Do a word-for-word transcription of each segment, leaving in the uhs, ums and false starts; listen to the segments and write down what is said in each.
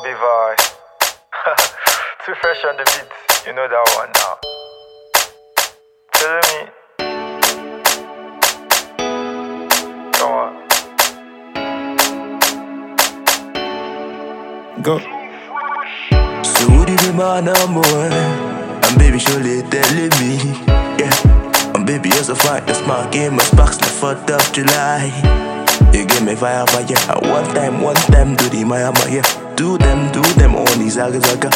Bobby Vai. Too fresh on the beat, you know that one now. Tell me. Come on. Go. So would you be my number one? And baby surely telling me, yeah. And baby you're so fine, that's my game, my sparks the fourth of July. You give me fire, fire. And one time, one time to the Maya Maya. Do them, do them on the Zaga Zaga.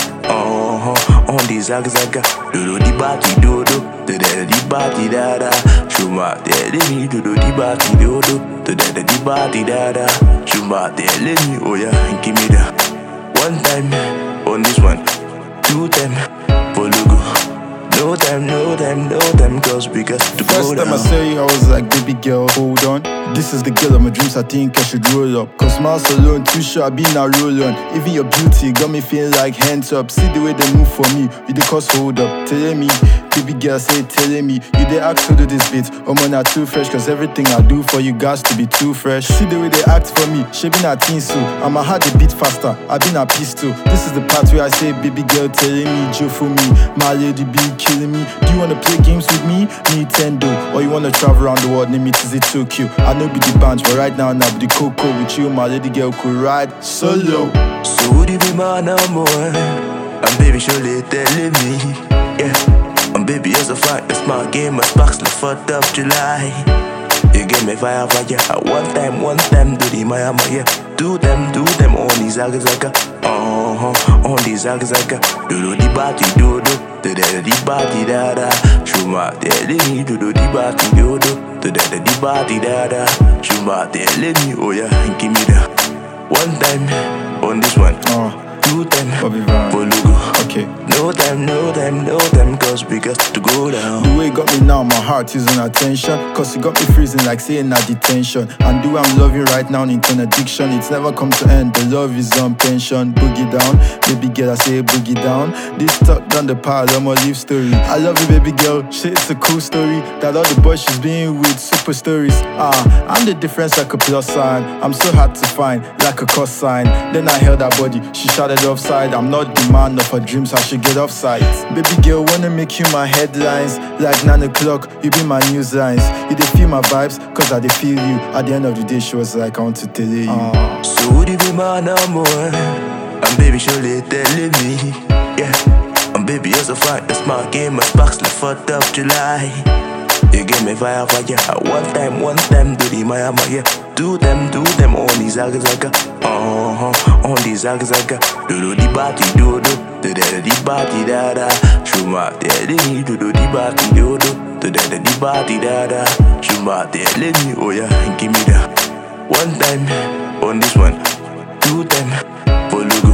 Uh-huh, on the Zaga Zaga. Do do the bati do do. Do the the bati da da. Shuma tell me do do the bati do do. Do the the bati da da. Shuma tell me oh yeah, give me that. One time on this one. Two time for logo. No time, no time, no time, cause we got to go First down. time I saw you, I was like, baby girl, hold on. This is the girl of my dreams, I think I should roll up. Cause smiles alone, too sure I been a roll on. Even your beauty got me feeling like hands up. See the way they move for me, you the cause hold up. Telling me, baby girl, say telling me. You they ask to do this bit, oh man, not too fresh. Cause everything I do for you guys to be too fresh. See the way they act for me, she been a teen so I'ma heart a beat faster, I been a piece too. This is the part where I say, baby girl, telling me, Joe for me, my lady be killing me. Do you wanna play games with me? Nintendo. Or you wanna travel around the world, name it is it Tokyo. I know be the bands, but right now, now be the cocoa. With you, my lady girl could ride solo. So would you be my number one? And baby surely telling me, yeah. And baby you're so fine, that's my game, my sparks the fourth of July. You give me fire, fire. At one time, one time, do the Maya Maya. Do them, do them on the Zaga Zaga. Uh-huh, on the Zaga Zaga. Do do the bati do do. Do the the bati da da. Shuma telling me do do the bati do do. Do the the bati da da. Shuma telling me oh yeah, give me that. One time on this one. Uh, Two time Bobby Vai. for logo. Okay. No time, no time, no time, cause we got to go down. The way you got me now, my heart is on attention. Cause you got me freezing like saying at detention. And the way I'm loving right now into an addiction. It's never come to end, the love is on pension. Boogie down, baby girl, I say boogie down. This tuck down the pile, I'm a live story. I love you, baby girl, shit, it's a cool story. That all the boys she's been with, super stories. Ah, I'm the difference like a plus sign. I'm so hard to find, like a cos sign. Then I held her body, she shouted offside. I'm not the man of her dreams, I should get offside. Baby girl, wanna make you my headlines. Like nine o'clock, you be my news lines. You dey feel my vibes, cause I dey feel you. At the end of the day, she was like, I want to tell you. uh. So would you be my number one? And baby surely telling me, yeah. And baby you're so fine, that's my game, my sparks the fourth of July. You give me fire, fire. At one time, one time, do the Maya Maya. Do them, do them on the Zaga Zaga. Uh-huh, on the Zaga Zaga. Do do the bati do do. Do the the bati da da. Shuma telling me do do the bati do do. Do the the bati da da. Shuma telling me oh yeah, give me that. One time on this one. Two time for logo.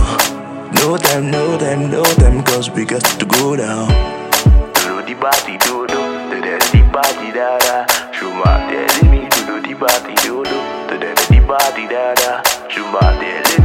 No time, no time, no time, cause we got to go down. Do the bati do do. Do the the bati da da. Shuma telling me do do the bati do do. Do the the bati da da. Shuma telling me